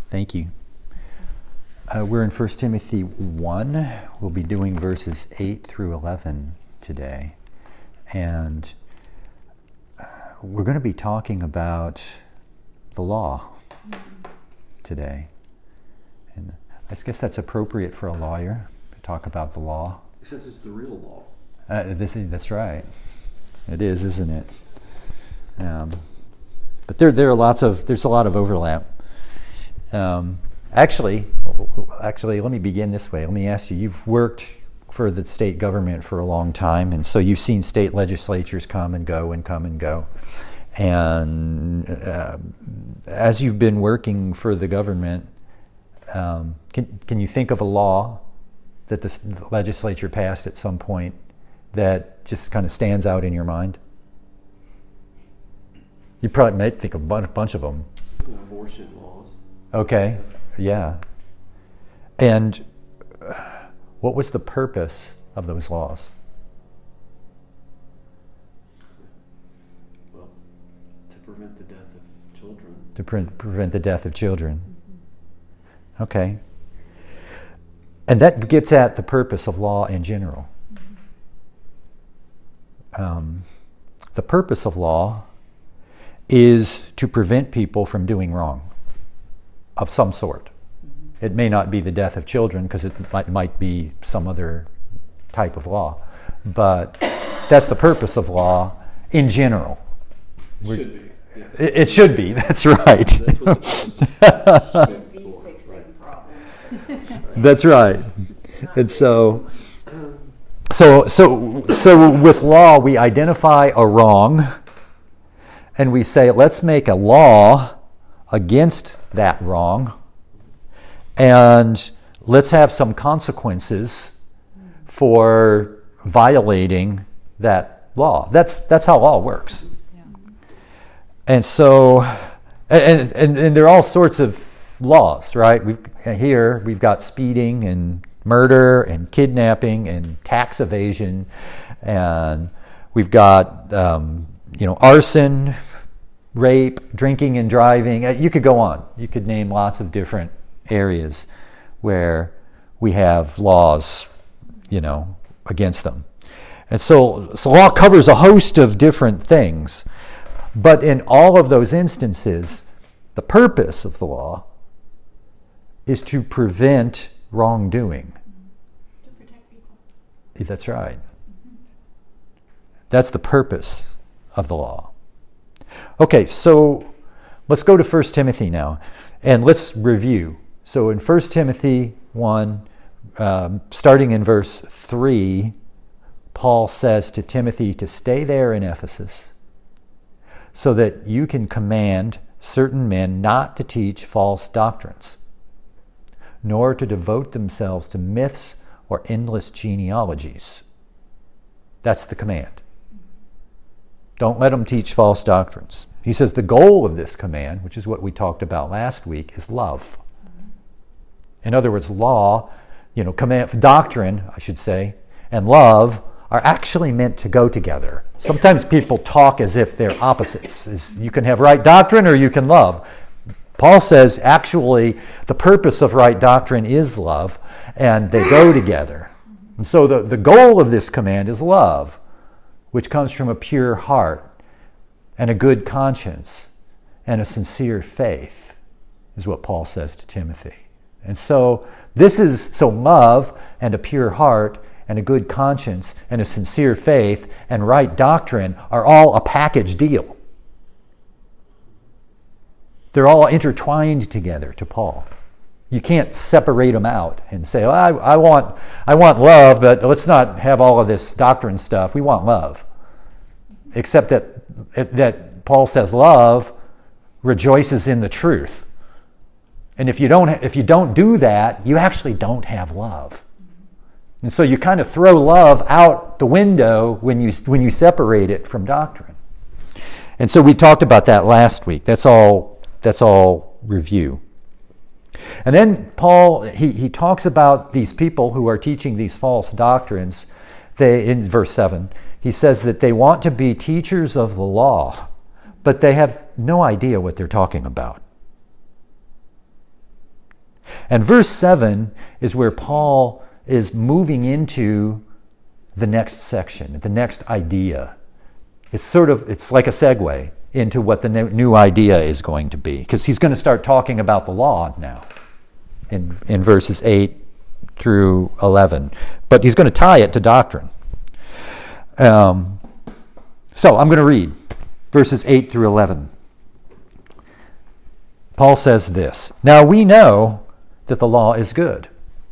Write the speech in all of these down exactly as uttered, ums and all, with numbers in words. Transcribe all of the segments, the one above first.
Thank you. Uh, we're in First Timothy one. We'll be doing verses eight through eleven today. And uh, we're going to be talking about the law today. And I guess that's appropriate for a lawyer to talk about the law. Except it's the real law. Uh, this is, that's right. It is, isn't it? Um, but there, there are lots of, there's a lot of overlap. Um, actually, actually, let me begin this way. Let me ask you, you've worked for the state government for a long time, and so you've seen state legislatures come and go and come and go. And uh, as you've been working for the government, um, can, can you think of a law that the, the legislature passed at some point that just kind of stands out in your mind? You probably might think of a bunch of them. Abortion laws. Okay, yeah. And what was the purpose of those laws? Well, to prevent the death of children. To pre- prevent the death of children. Okay. And that gets at the purpose of law in general. Um, the purpose of law is to prevent people from doing wrong of some sort. It may not be the death of children because it might, might be some other type of law, but that's the purpose of law in general. It should be. Yes. It, it should be, that's right. That's what the should be fixing problems. That's right. And so, so, so, so with law, we identify a wrong, and we say, let's make a law against that wrong, and let's have some consequences for violating that law. That's that's how law works. Yeah. And so, and, and and there are all sorts of laws, right? We've here we've got speeding and murder and kidnapping and tax evasion, and we've got um, you know arson, rape, drinking and driving. You could go on. You could name lots of different areas where we have laws, you know, against them. And so, so law covers a host of different things. But in all of those instances, the purpose of the law is to prevent wrongdoing. To protect people. That's right. That's the purpose of the law. Okay, so let's go to First Timothy now, and let's review. So in First Timothy one, um, starting in verse three, Paul says to Timothy to stay there in Ephesus so that you can command certain men not to teach false doctrines, nor to devote themselves to myths or endless genealogies. That's the command. Don't let them teach false doctrines. He says the goal of this command, which is what we talked about last week, is love. In other words, law, you know, command, doctrine, I should say, and love are actually meant to go together. Sometimes people talk as if they're opposites. As you can have right doctrine or you can love. Paul says actually the purpose of right doctrine is love, and they go together. And so the, the goal of this command is love, which comes from a pure heart and a good conscience and a sincere faith, is what Paul says to Timothy. And so this is, so love and a pure heart and a good conscience and a sincere faith and right doctrine are all a package deal. They're all intertwined together to Paul. You can't separate them out and say, well, I, I want I want love, but let's not have all of this doctrine stuff. We want love. Except that that Paul says love rejoices in the truth. And if you don't if you don't do that, you actually don't have love. And so you kind of throw love out the window when you when you separate it from doctrine. And so we talked about that last week. That's all that's all review. And then Paul, he, he talks about these people who are teaching these false doctrines. They, in verse seven, he says that they want to be teachers of the law, but they have no idea what they're talking about. And verse seven is where Paul is moving into the next section, the next idea. It's sort of, it's like a segue into what the new idea is going to be, because he's going to start talking about the law now in, in verses eight through eleven. But he's going to tie it to doctrine. Um, so I'm going to read verses eight through eleven. Paul says this, "Now we know that the law is good,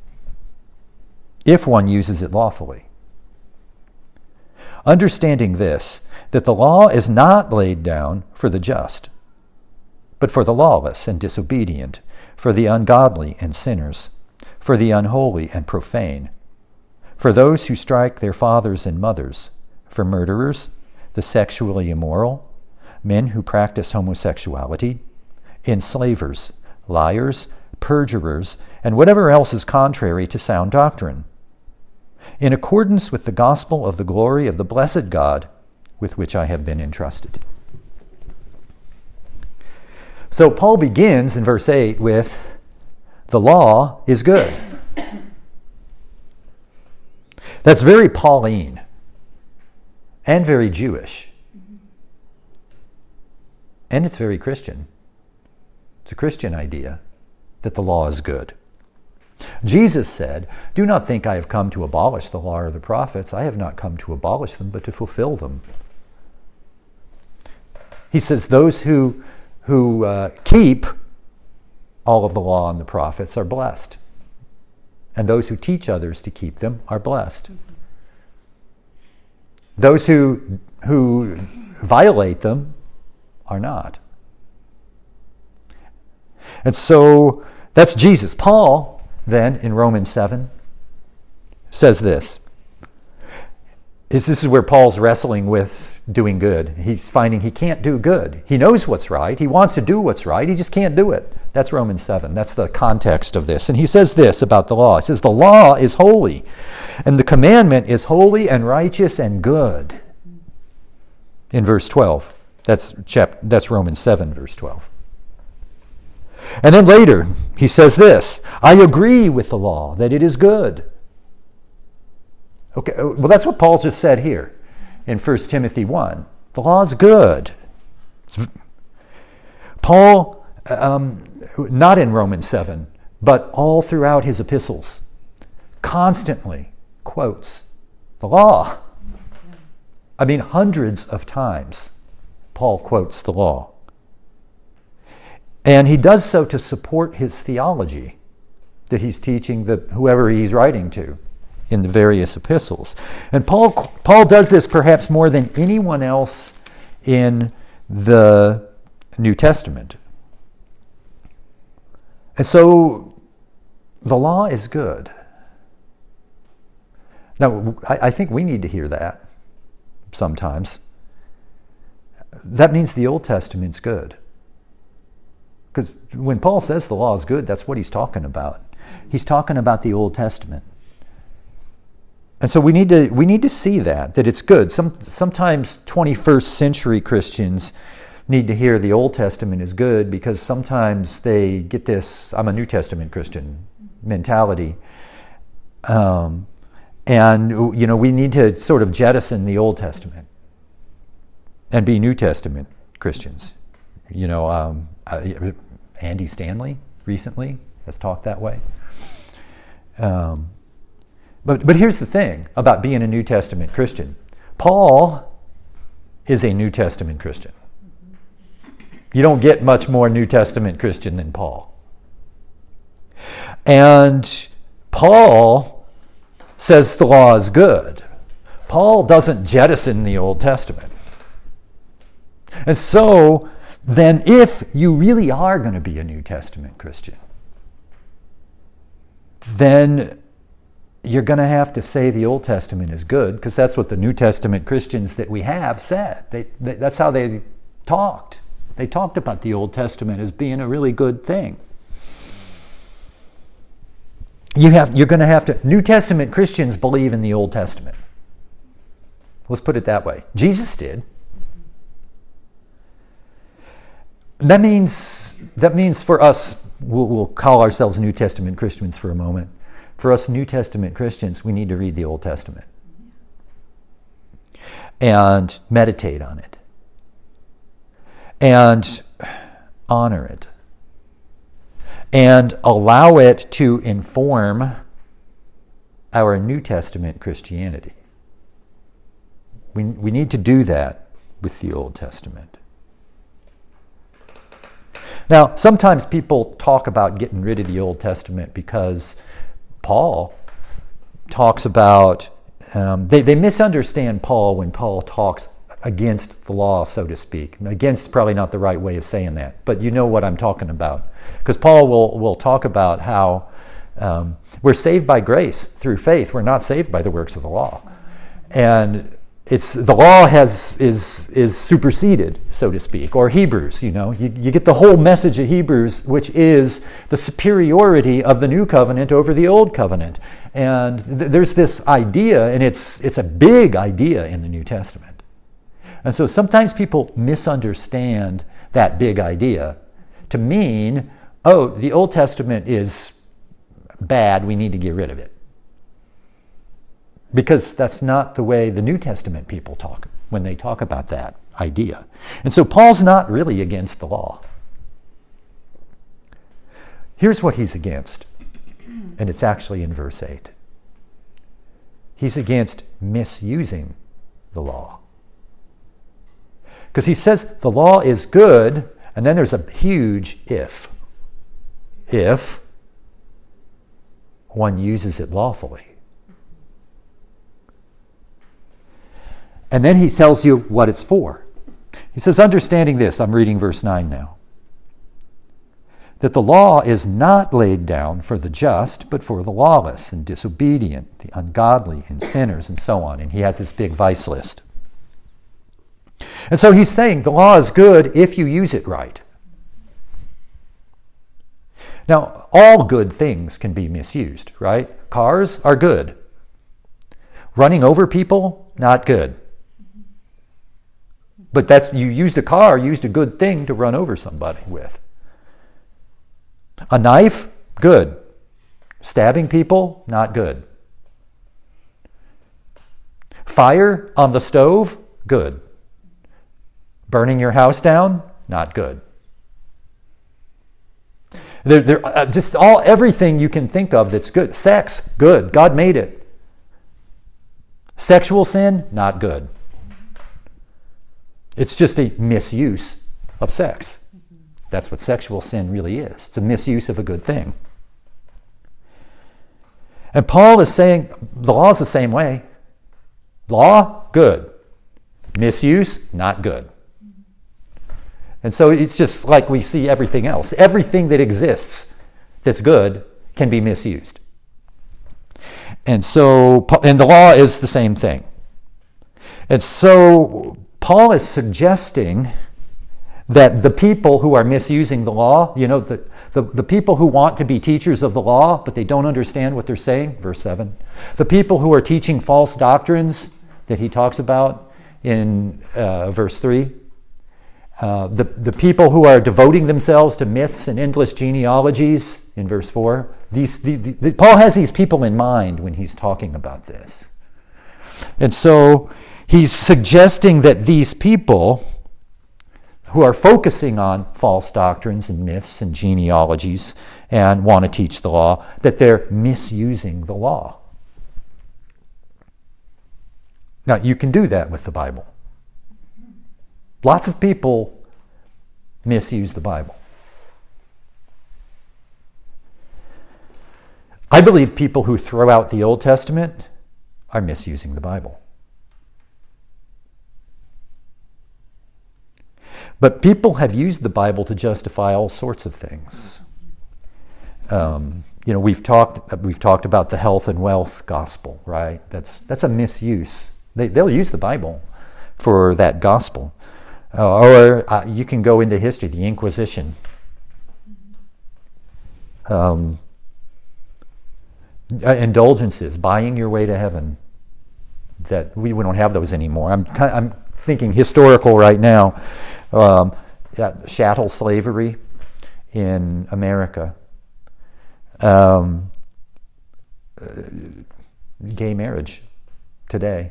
if one uses it lawfully. Understanding this, that the law is not laid down for the just, but for the lawless and disobedient, for the ungodly and sinners, for the unholy and profane, for those who strike their fathers and mothers, for murderers, the sexually immoral, men who practice homosexuality, enslavers, liars, perjurers, and whatever else is contrary to sound doctrine, in accordance with the gospel of the glory of the blessed God with which I have been entrusted." So Paul begins in verse eight with, the law is good. That's very Pauline and very Jewish. And it's very Christian. It's a Christian idea that the law is good. Jesus said, "Do not think I have come to abolish the law or the prophets. I have not come to abolish them, but to fulfill them." He says those who, who uh, keep all of the law and the prophets are blessed. And those who teach others to keep them are blessed. Those who, who violate them are not. And so that's Jesus. Paul, then, in Romans seven, says this. This is where Paul's wrestling with doing good. He's finding he can't do good. He knows what's right. He wants to do what's right. He just can't do it. That's Romans seven. That's the context of this. And he says this about the law. He says, the law is holy, and the commandment is holy and righteous and good. In verse twelve. That's, chap- that's Romans seven, verse twelve. And then later, he says this, I agree with the law that it is good. Okay, well, that's what Paul's just said here in First Timothy one. The law is good. Paul, um, not in Romans seven, but all throughout his epistles, constantly quotes the law. I mean, hundreds of times Paul quotes the law. And he does so to support his theology that he's teaching the whoever he's writing to in the various epistles. And Paul Paul does this perhaps more than anyone else in the New Testament. And so the law is good. Now, I, I think we need to hear that sometimes. That means the Old Testament's good. Because when Paul says the law is good, that's what he's talking about. He's talking about the Old Testament. And so we need to we need to see that, that it's good. Some, sometimes twenty-first century Christians need to hear the Old Testament is good because sometimes they get this, I'm a New Testament Christian mentality. Um, and, you know, we need to sort of jettison the Old Testament and be New Testament Christians. You know, um, uh, Andy Stanley recently has talked that way. Um, but but here's the thing about being a New Testament Christian. Paul is a New Testament Christian. You don't get much more New Testament Christian than Paul. And Paul says the law is good. Paul doesn't jettison the Old Testament. And so then if you really are going to be a New Testament Christian, then you're going to have to say the Old Testament is good, because that's what the New Testament Christians that we have said. They, they, that's how they talked. They talked about the Old Testament as being a really good thing. You have, you're going to have to, New Testament Christians believe in the Old Testament. Let's put it that way. Jesus did. That means that means for us we'll, we'll call ourselves New Testament Christians for a moment. For us New Testament Christians, we need to read the Old Testament and meditate on it and honor it and allow it to inform our New Testament Christianity. We, we need to do that with the Old Testament. Now, sometimes people talk about getting rid of the Old Testament because Paul talks about, um, they, they misunderstand Paul when Paul talks against the law, so to speak. Against probably not the right way of saying that, but you know what I'm talking about. Because Paul will, will talk about how um, we're saved by grace through faith. We're not saved by the works of the law. And it's the law has is is superseded, so to speak, or Hebrews. You know, you, you get the whole message of Hebrews, which is the superiority of the new covenant over the old covenant. And th- there's this idea, and it's it's a big idea in the New Testament. And so sometimes people misunderstand that big idea to mean, oh, the Old Testament is bad, we need to get rid of it. Because that's not the way the New Testament people talk when they talk about that idea. And so Paul's not really against the law. Here's what he's against, and it's actually in verse eight. He's against misusing the law. Because he says the law is good, and then there's a huge if. If one uses it lawfully. And then he tells you what it's for. He says, understanding this, I'm reading verse nine now, that the law is not laid down for the just, but for the lawless and disobedient, the ungodly and sinners and so on. And he has this big vice list. And so he's saying the law is good if you use it right. Now, all good things can be misused, right? Cars are good. Running over people, not good. But that's, you used a car, used a good thing to run over somebody with. A knife, good. Stabbing people, not good. Fire on the stove, good. Burning your house down, not good. There, there, uh, just all everything you can think of that's good. Sex, good. God made it. Sexual sin, not good. It's just a misuse of sex. That's what sexual sin really is. It's a misuse of a good thing. And Paul is saying the law is the same way. Law, good. Misuse, not good. And so it's just like we see everything else. Everything that exists that's good can be misused. And so, and the law is the same thing. And so Paul is suggesting that the people who are misusing the law, you know, the, the, the people who want to be teachers of the law, but they don't understand what they're saying, verse seven. The people who are teaching false doctrines that he talks about in uh, verse three. Uh, the, the people who are devoting themselves to myths and endless genealogies in verse four. These, the, the, Paul has these people in mind when he's talking about this. And so he's suggesting that these people who are focusing on false doctrines and myths and genealogies and want to teach the law, that they're misusing the law. Now, you can do that with the Bible. Lots of people misuse the Bible. I believe people who throw out the Old Testament are misusing the Bible. But people have used the Bible to justify all sorts of things. Um, you know, we've talked we've talked about the health and wealth gospel, right? That's that's a misuse. They they'll use the Bible for that gospel. Uh, or uh, you can go into history, the Inquisition. Um, uh, indulgences, buying your way to heaven. That we, we don't have those anymore. I'm I'm thinking historical right now. Um, yeah, chattel slavery in America. Um, uh, gay marriage today.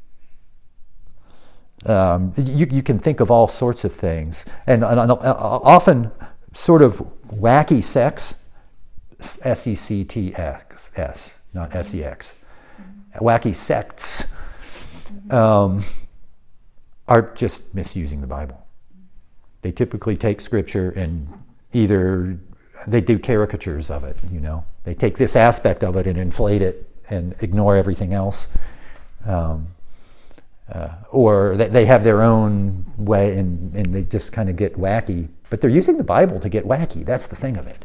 Um, you, you can think of all sorts of things. And, and, and often sort of wacky sex, S E C T X S, not S E X. Wacky sects um, are just misusing the Bible. They typically take Scripture and either they do caricatures of it, you know. They take this aspect of it and inflate it and ignore everything else. Um, uh, or they, they have their own way and, and they just kind of get wacky. But they're using the Bible to get wacky. That's the thing of it.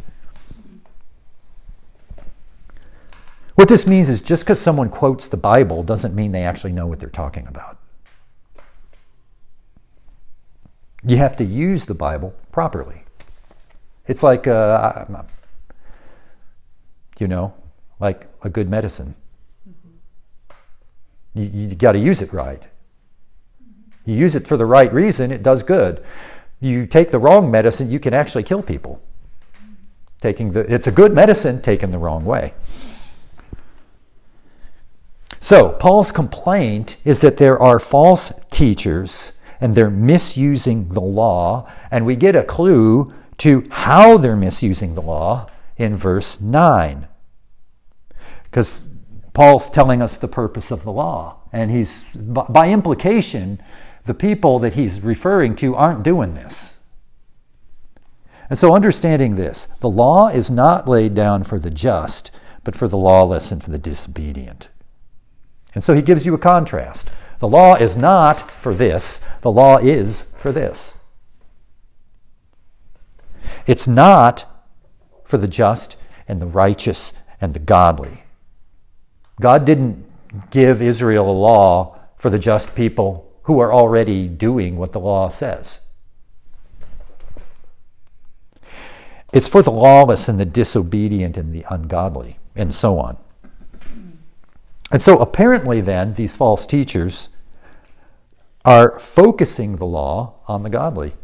What this means is just because someone quotes the Bible doesn't mean they actually know what they're talking about. You have to use the Bible properly. It's like, uh, you know, like a good medicine. You, you got to use it right. You use it for the right reason, it does good. You take the wrong medicine, you can actually kill people. Taking the, it's a good medicine taken the wrong way. So, Paul's complaint is that there are false teachers and they're misusing the law, and we get a clue to how they're misusing the law in verse nine. Because Paul's telling us the purpose of the law, and he's, by implication, the people that he's referring to aren't doing this. And so understanding this, the law is not laid down for the just, but for the lawless and for the disobedient. And so he gives you a contrast. The law is not for this. The law is for this. It's not for the just and the righteous and the godly. God didn't give Israel a law for the just people who are already doing what the law says. It's for the lawless and the disobedient and the ungodly, and so on. And so apparently then, these false teachers are focusing the law on the godly.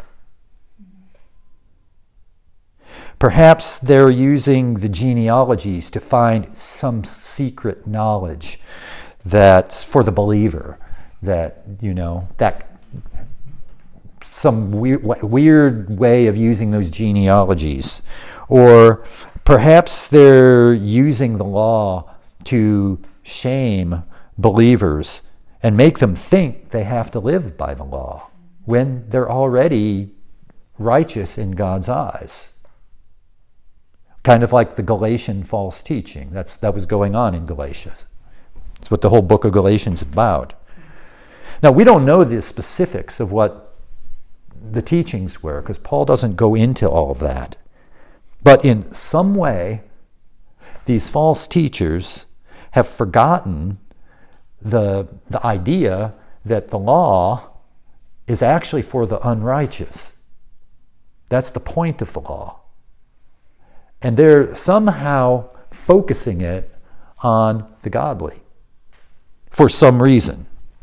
Perhaps they're using the genealogies to find some secret knowledge that's for the believer, that, you know, that some weird, weird way of using those genealogies. Or perhaps they're using the law to shame believers and make them think they have to live by the law when they're already righteous in God's eyes. Kind of like the Galatian false teaching. That's, that was going on in Galatia. That's what the whole book of Galatians is about. Now, we don't know the specifics of what the teachings were, because Paul doesn't go into all of that. But in some way, these false teachers have forgotten the, the idea that the law is actually for the unrighteous. That's the point of the law. And they're somehow focusing it on the godly for some reason.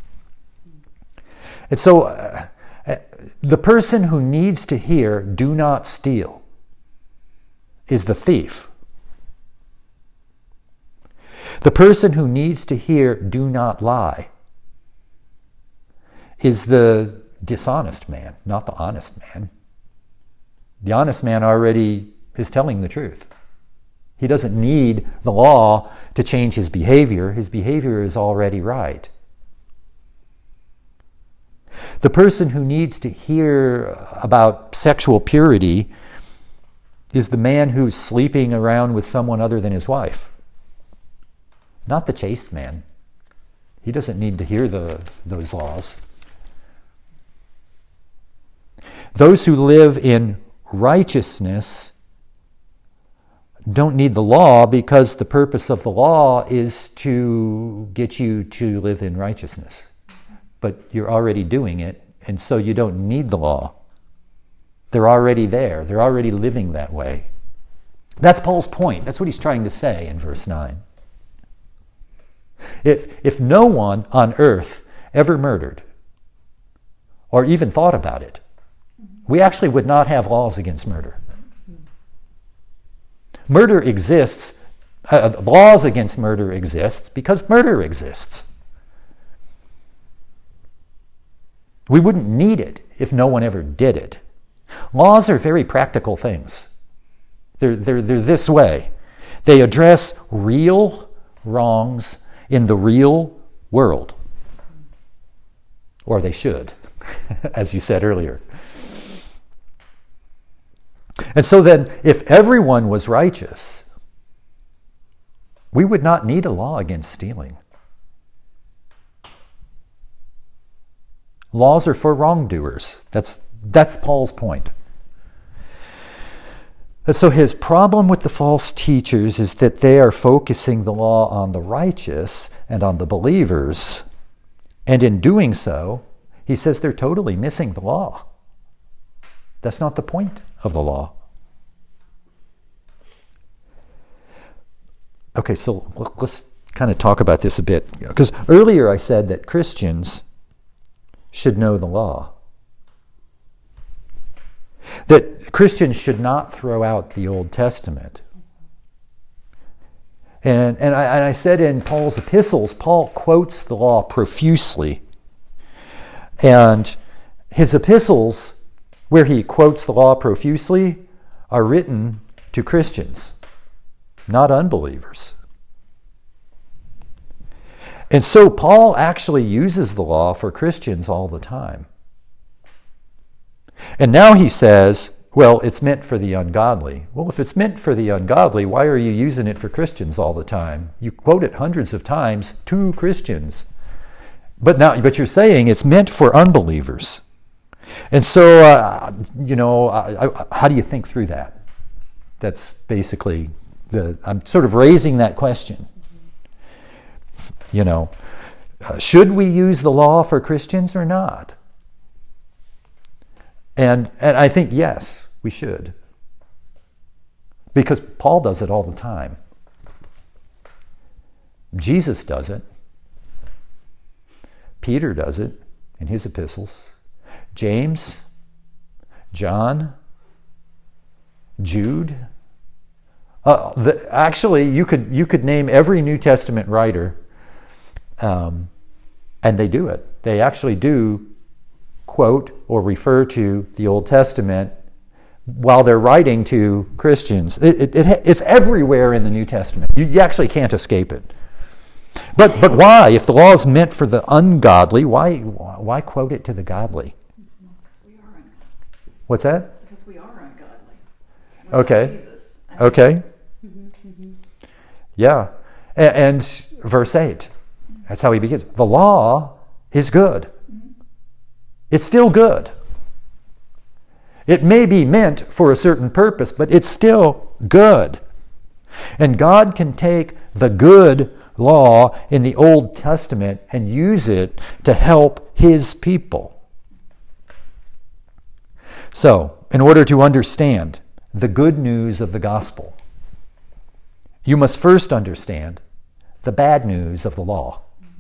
And so uh, the person who needs to hear, "do not steal," is the thief. The person who needs to hear, "do not lie," is the dishonest man, not the honest man. The honest man already is telling the truth. He doesn't need the law to change his behavior. His behavior is already right. The person who needs to hear about sexual purity is the man who's sleeping around with someone other than his wife. Not the chaste man. He doesn't need to hear the, those laws. Those who live in righteousness don't need the law, because the purpose of the law is to get you to live in righteousness. But you're already doing it, and so you don't need the law. They're already there. They're already living that way. That's Paul's point. That's what he's trying to say in verse nine. If, if no one on earth ever murdered or even thought about it, we actually would not have laws against murder. Murder exists, uh, laws against murder exist because murder exists. We wouldn't need it if no one ever did it. Laws are very practical things. They're, they're, they're this way. They address real wrongs in the real world. Or they should, as you said earlier. And so then, if everyone was righteous, we would not need a law against stealing. Laws are for wrongdoers. That's, that's Paul's point. And so his problem with the false teachers is that they are focusing the law on the righteous and on the believers. And in doing so, he says they're totally missing the law. That's not the point of the law. Okay, so let's kind of talk about this a bit. Because earlier I said that Christians should know the law. That Christians should not throw out the Old Testament. And, and, I, and I said in Paul's epistles, Paul quotes the law profusely. And his epistles, where he quotes the law profusely, are written to Christians, not unbelievers. And so Paul actually uses the law for Christians all the time. And now he says, well, it's meant for the ungodly. Well, if it's meant for the ungodly, why are you using it for Christians all the time? You quote it hundreds of times to Christians. But now, but you're saying it's meant for unbelievers. And so, uh, you know, I, I, how do you think through that? That's basically the, I'm sort of raising that question. You know, uh, should we use the law for Christians or not? And and I think, yes, we should. Because Paul does it all the time. Jesus does it. Peter does it in his epistles. James, John, Jude. Uh, the, actually, you could you could name every New Testament writer, um, and they do it. They actually do quote or refer to the Old Testament while they're writing to Christians. It, it, it, it's everywhere in the New Testament. You, you actually can't escape it. But but why? If the law is meant for the ungodly, why why quote it to the godly? Because we are ungodly. What's that? Because we are ungodly. Without Okay. Jesus. Okay. Yeah. And, and verse eight. That's how he begins. The law is good. It's still good. It may be meant for a certain purpose, but it's still good. And God can take the good law in the Old Testament and use it to help his people. So, in order to understand the good news of the gospel, you must first understand the bad news of the law.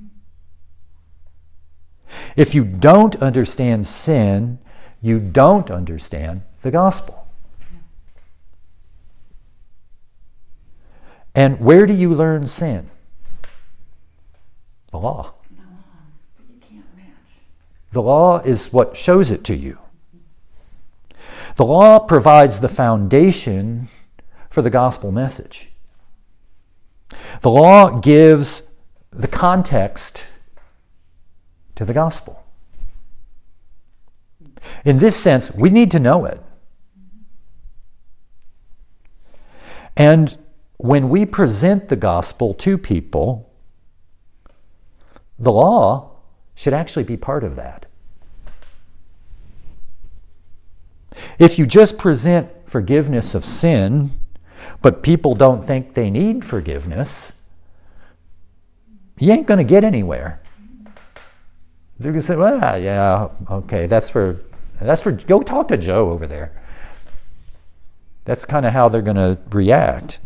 If you don't understand sin, you don't understand the gospel. And where do you learn sin? The law. The law that you can't match. The law is what shows it to you. The law provides the foundation for the gospel message. The law gives the context to the gospel. In this sense, we need to know it. And when we present the gospel to people, the law should actually be part of that. If you just present forgiveness of sin, but people don't think they need forgiveness, you ain't going to get anywhere. They're going to say, well, yeah, okay, that's for, that's for, go talk to Joe over there. That's kind of how they're going to react.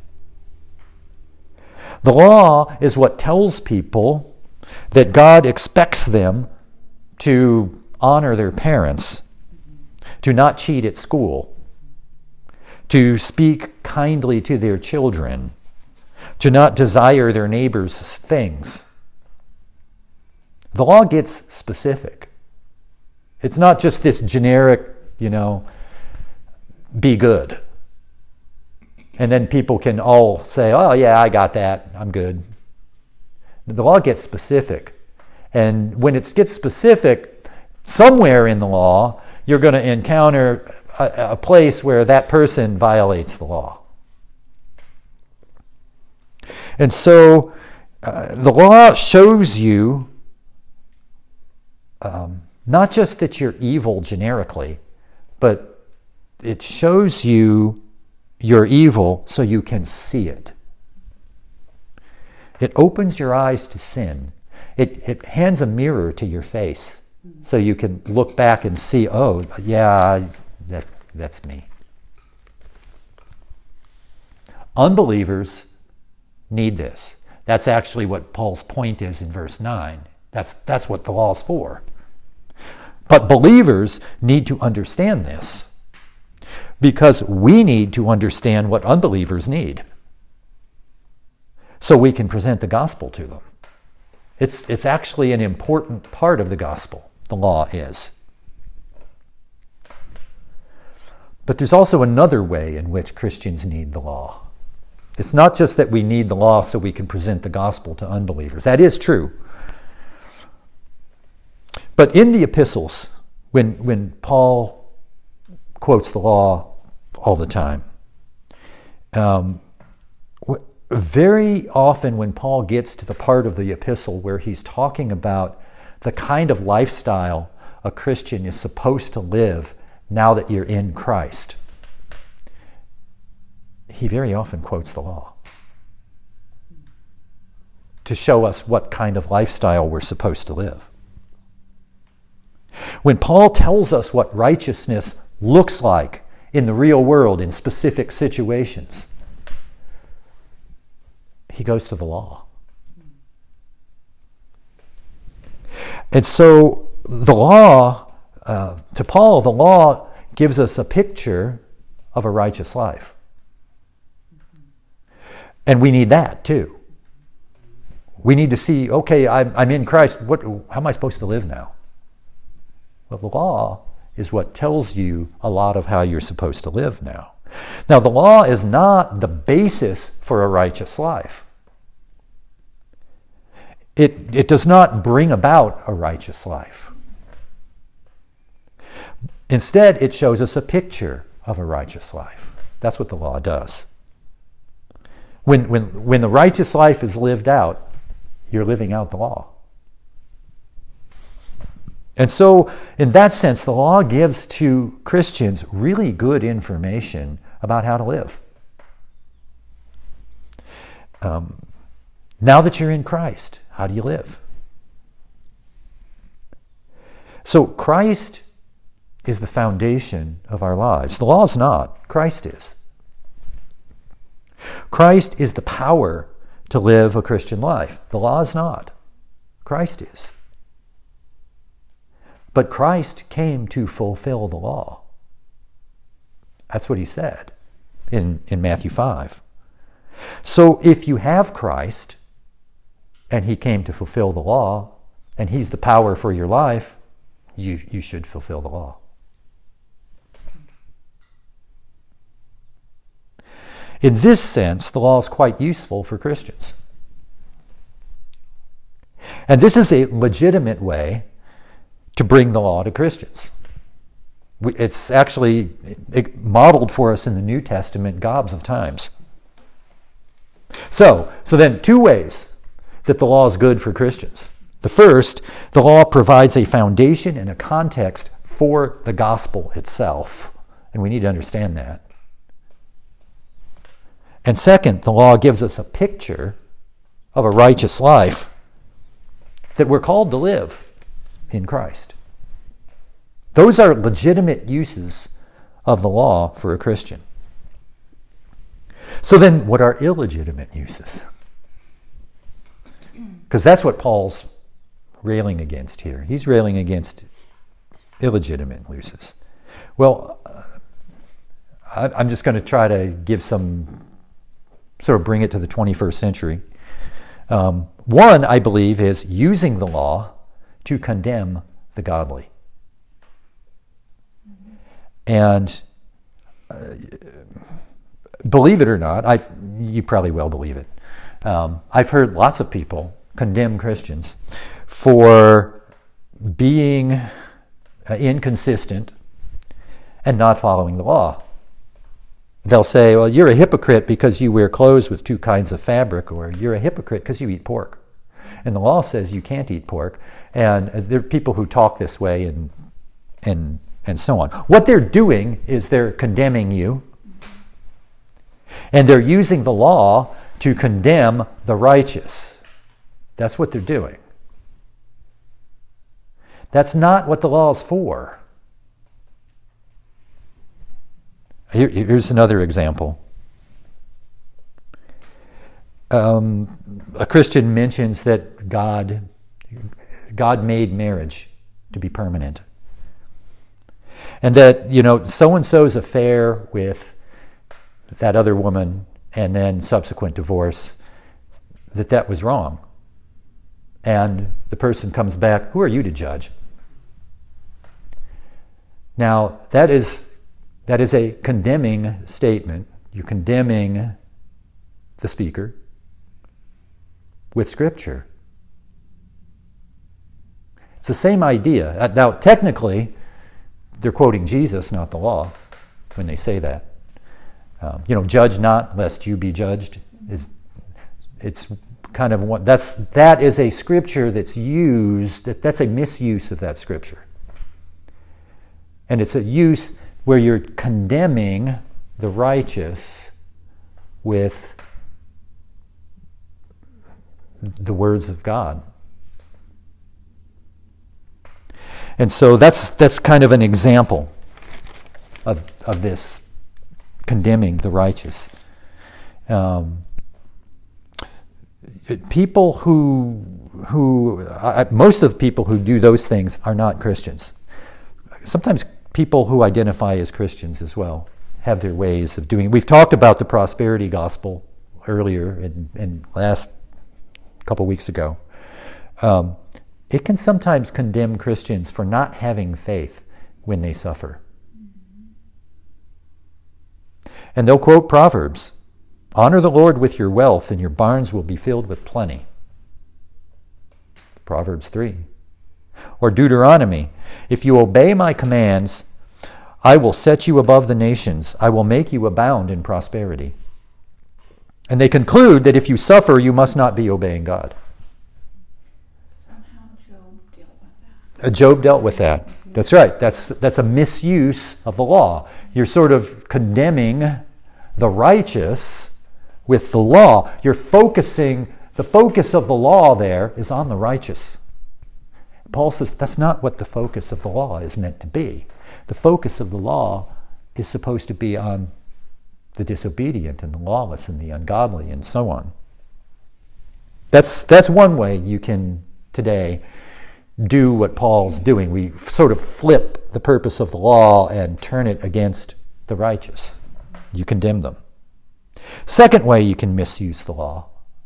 The law is what tells people that God expects them to honor their parents, to not cheat at school, to speak kindly to their children, to not desire their neighbor's things. The law gets specific. It's not just this generic, you know, be good. And then people can all say, oh yeah, I got that, I'm good. The law gets specific. And when it gets specific, somewhere in the law, you're going to encounter a, a place where that person violates the law. And so uh, the law shows you um, not just that you're evil generically, but it shows you you're evil so you can see it. It opens your eyes to sin. It, it hands a mirror to your face so you can look back and see, oh, yeah, that, that's me. Unbelievers need this. That's actually what Paul's point is in verse nine. That's, that's what the law's for. But believers need to understand this because we need to understand what unbelievers need so we can present the gospel to them. It's, it's actually an important part of the gospel, the law is. But there's also another way in which Christians need the law. It's not just that we need the law so we can present the gospel to unbelievers. That is true. But in the epistles, when, when Paul quotes the law all the time, um, very often when Paul gets to the part of the epistle where he's talking about the kind of lifestyle a Christian is supposed to live now that you're in Christ, he very often quotes the law to show us what kind of lifestyle we're supposed to live. When Paul tells us what righteousness looks like in the real world in specific situations, he goes to the law. And so the law, uh, to Paul, the law gives us a picture of a righteous life. And we need that too. We need to see, okay, I'm, I'm in Christ. What, how am I supposed to live now? Well, the law is what tells you a lot of how you're supposed to live now. Now, the law is not the basis for a righteous life. It, it does not bring about a righteous life. Instead, it shows us a picture of a righteous life. That's what the law does. When, when, when the righteous life is lived out, you're living out the law. And so, in that sense, the law gives to Christians really good information about how to live. Um, now that you're in Christ, how do you live? So Christ is the foundation of our lives. The law is not. Christ is. Christ is the power to live a Christian life. The law is not. Christ is. But Christ came to fulfill the law. That's what he said in, in Matthew five. So if you have Christ, and he came to fulfill the law, and he's the power for your life, you, you should fulfill the law. In this sense, the law is quite useful for Christians. And this is a legitimate way to bring the law to Christians. It's actually modeled for us in the New Testament gobs of times. So, so then two ways that the law is good for Christians. The first, the law provides a foundation and a context for the gospel itself. And we need to understand that. And second, the law gives us a picture of a righteous life that we're called to live in Christ. Those are legitimate uses of the law for a Christian. So then, what are illegitimate uses? Because that's what Paul's railing against here. He's railing against illegitimate uses. Well, I, I'm just going to try to give some, sort of bring it to the twenty-first century. Um, one, I believe, is using the law to condemn the godly. And uh, believe it or not, I you probably will believe it. Um, I've heard lots of people condemn Christians for being uh, inconsistent and not following the law. They'll say, well, you're a hypocrite because you wear clothes with two kinds of fabric, or you're a hypocrite because you eat pork. And the law says you can't eat pork. And there are people who talk this way and and and so on. What they're doing is they're condemning you. And they're using the law to condemn the righteous. That's what they're doing. That's not what the law is for. Here, here's another example. Um, a Christian mentions that God, God made marriage to be permanent. And that, you know, so-and-so's affair with that other woman and then subsequent divorce, that that was wrong. And the person comes back, who are you to judge? Now, that is that is a condemning statement. You're condemning the speaker with Scripture. It's the same idea. Now, technically, they're quoting Jesus, not the law, when they say that. Um, you know, judge not, lest you be judged. Is it's kind of one that's that is a scripture that's used. That, that's a misuse of that scripture, and it's a use where you're condemning the righteous with the words of God. And so that's that's kind of an example of of this condemning the righteous. Um, people who who uh, most of the people who do those things are not Christians. Sometimes people who identify as Christians as well have their ways of doing it. We've talked about the prosperity gospel earlier in, in last couple weeks ago. Um, it can sometimes condemn Christians for not having faith when they suffer. And they'll quote Proverbs, honor the Lord with your wealth and your barns will be filled with plenty. Proverbs three. Or Deuteronomy, if you obey my commands, I will set you above the nations. I will make you abound in prosperity. And they conclude that if you suffer, you must not be obeying God. Somehow Job dealt with that. Uh, Job dealt with that. That's right. That's that's a misuse of the law. You're sort of condemning the righteous with the law. You're focusing, the focus of the law there is on the righteous. Paul says that's not what the focus of the law is meant to be. The focus of the law is supposed to be on the disobedient and the lawless and the ungodly and so on. That's that's one way you can today do what Paul's doing. We sort of flip the purpose of the law and turn it against the righteous. You condemn them. Second way you can misuse the law,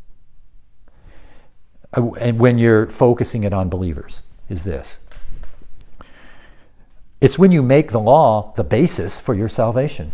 and when you're focusing it on believers, is this. It's when you make the law the basis for your salvation.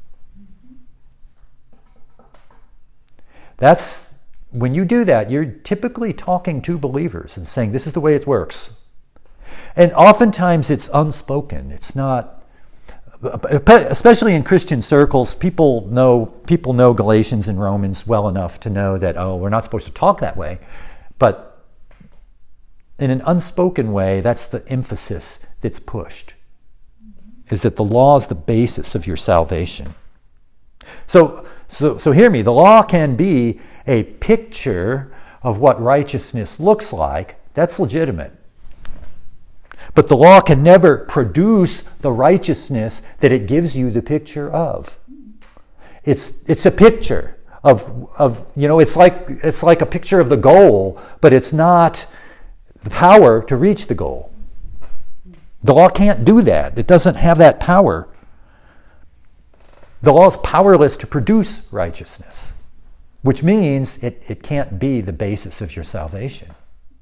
That's when you do that, you're typically talking to believers and saying, this is the way it works. And oftentimes it's unspoken. It's not, especially in Christian circles, people know people know Galatians and Romans well enough to know that, oh, we're not supposed to talk that way. But in an unspoken way, that's the emphasis that's pushed, is that the law is the basis of your salvation. So, so, so hear me, the law can be a picture of what righteousness looks like. That's legitimate. But the law can never produce the righteousness that it gives you the picture of. It's it's a picture of of you know, it's like it's like a picture of the goal, but it's not the power to reach the goal. The law can't do that. It doesn't have that power. The law is powerless to produce righteousness, which means it, it can't be the basis of your salvation.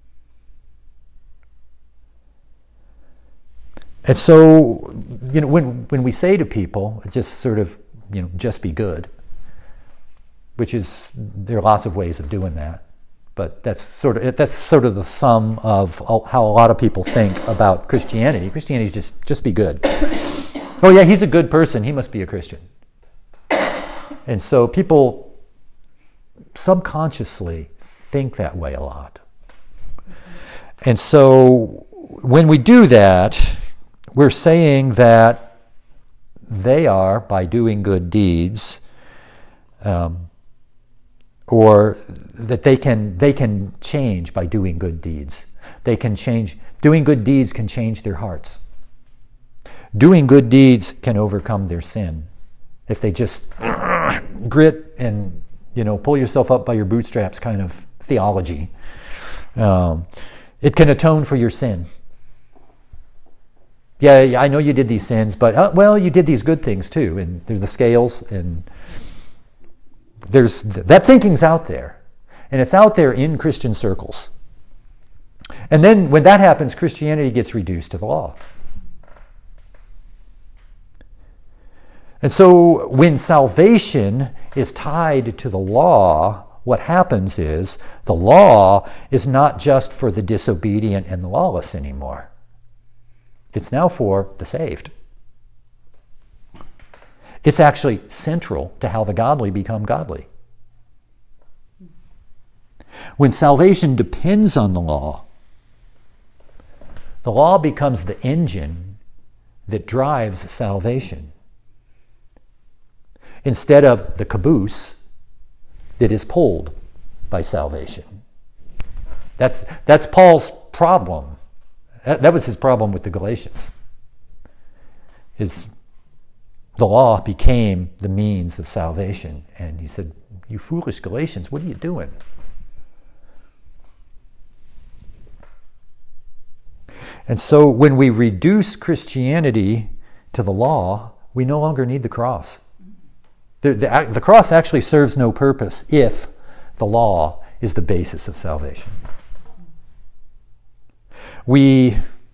And so, you know, when, when we say to people, just sort of, you know, just be good, which is, there are lots of ways of doing that, but that's sort of, that's sort of the sum of how a lot of people think about Christianity. Christianity is just, just be good. Oh yeah, he's a good person, he must be a Christian. And so people subconsciously think that way a lot. And so when we do that, we're saying that they are, by doing good deeds, um, or that they can they can change by doing good deeds. They can change. Doing good deeds can change their hearts. Doing good deeds can overcome their sin. If they just grit and, you know, pull yourself up by your bootstraps kind of theology, um, it can atone for your sin. Yeah, yeah, I know you did these sins, but, uh, well, you did these good things too. And there's the scales, and there's that thinking's out there. And it's out there in Christian circles. And then when that happens, Christianity gets reduced to the law. And so when salvation is tied to the law, what happens is the law is not just for the disobedient and the lawless anymore. It's now for the saved. It's actually central to how the godly become godly. When salvation depends on the law, the law becomes the engine that drives salvation, instead of the caboose that is pulled by salvation. That's, that's Paul's problem. That, that was his problem with the Galatians. His, the law became the means of salvation. And he said, you foolish Galatians, what are you doing? And so when we reduce Christianity to the law, we no longer need the cross. The, the, the cross actually serves no purpose if the law is the basis of salvation. We,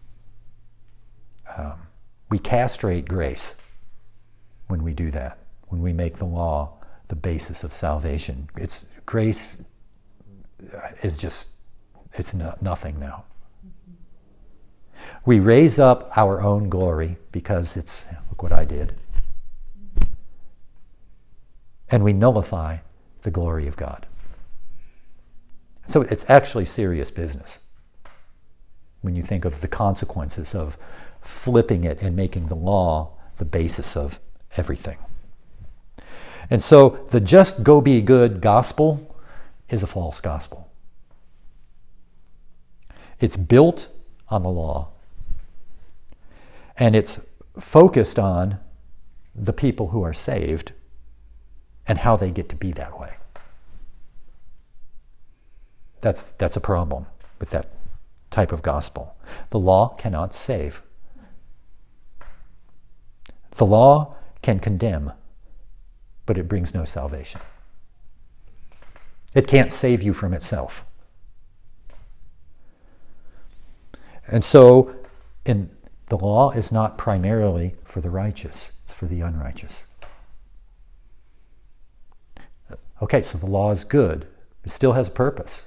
um, we castrate grace when we do that, when we make the law the basis of salvation. It's, grace is just, it's no, nothing now. We raise up our own glory because it's, look what I did. And we nullify the glory of God. So it's actually serious business when you think of the consequences of flipping it and making the law the basis of everything. And so the just go be good gospel is a false gospel. It's built on the law. And it's focused on the people who are saved and how they get to be that way. That's, that's a problem with that type of gospel. The law cannot save. The law can condemn, but it brings no salvation. It can't save you from itself. And so, in, the law is not primarily for the righteous, it's for the unrighteous. Okay, so the law is good. It still has a purpose.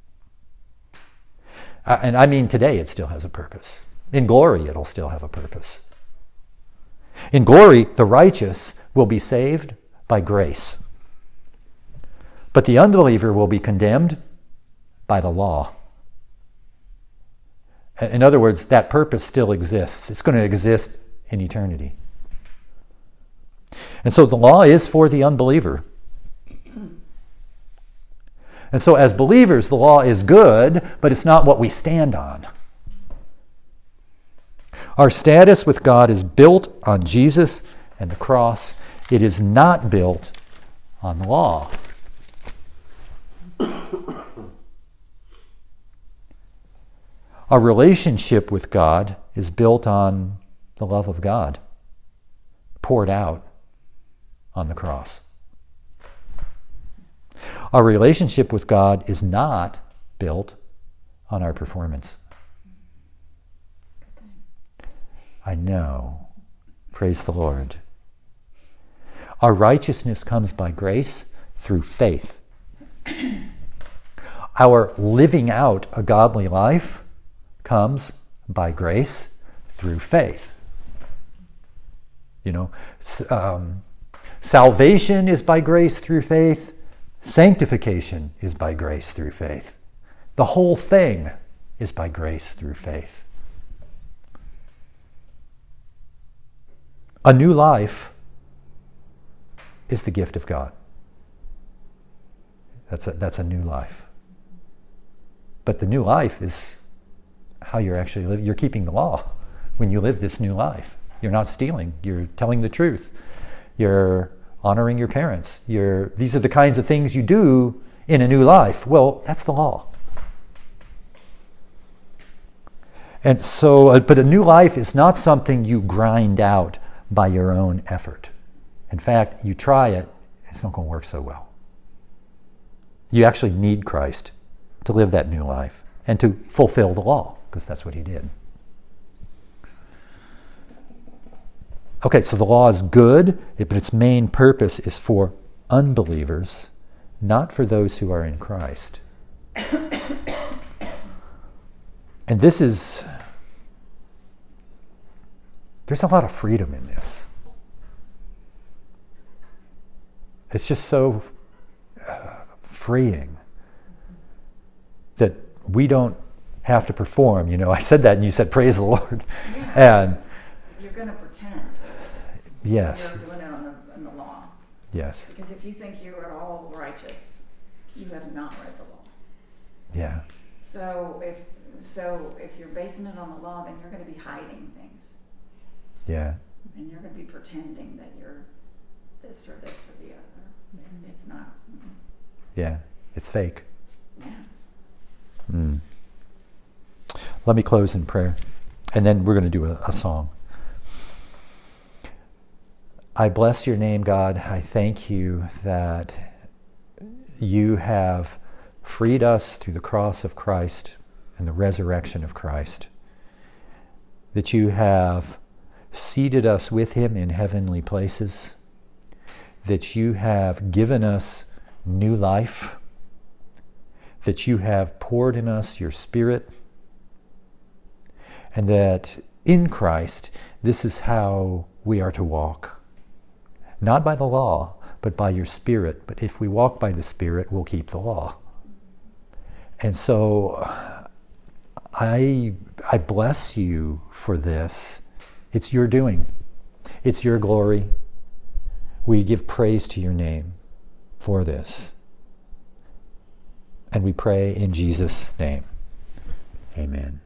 Uh, and I mean today it still has a purpose. In glory it'll still have a purpose. In glory, the righteous will be saved by grace. But the unbeliever will be condemned by the law. In other words, that purpose still exists. It's going to exist in eternity. And so the law is for the unbeliever. And so as believers, the law is good, but it's not what we stand on. Our status with God is built on Jesus and the cross. It is not built on the law. Our relationship with God is built on the love of God, poured out on the cross. Our relationship with God is not built on our performance. I know. Praise the Lord. Our righteousness comes by grace through faith. Our living out a godly life comes by grace through faith. You know, um, salvation is by grace through faith. Sanctification is by grace through faith. The whole thing is by grace through faith. A new life is the gift of God. That's a, that's a new life. But the new life is how you're actually living. You're keeping the law when you live this new life. You're not stealing. You're telling the truth. You're honoring your parents. You're, these are the kinds of things you do in a new life. Well, that's the law. And so, uh, but a new life is not something you grind out by your own effort. In fact, you try it, it's not going to work so well. You actually need Christ to live that new life and to fulfill the law, because that's what he did. Okay, so the law is good, but its main purpose is for unbelievers, not for those who are in Christ. And this is, there's a lot of freedom in this. It's just so uh, freeing that we don't have to perform. You know, I said that and you said, praise the Lord. Yeah. And you're going to pretend. yes. You're doing it on the, on the law. Yes. Because if you think you are all righteous, you have not read the law. Yeah. So if so, if you're basing it on the law, then you're going to be hiding things, Yeah. and you're going to be pretending that you're this or this or the other. It's not. Yeah. It's fake. Yeah. Mm. Let me close in prayer, and then we're going to do a, a song. I bless your name, God. I thank you that you have freed us through the cross of Christ and the resurrection of Christ, that you have seated us with him in heavenly places, that you have given us new life, that you have poured in us your Spirit, and that in Christ, this is how we are to walk. Not by the law, but by your Spirit. But if we walk by the Spirit, we'll keep the law. And so I, I bless you for this. It's your doing. It's your glory. We give praise to your name for this. And we pray in Jesus' name. Amen.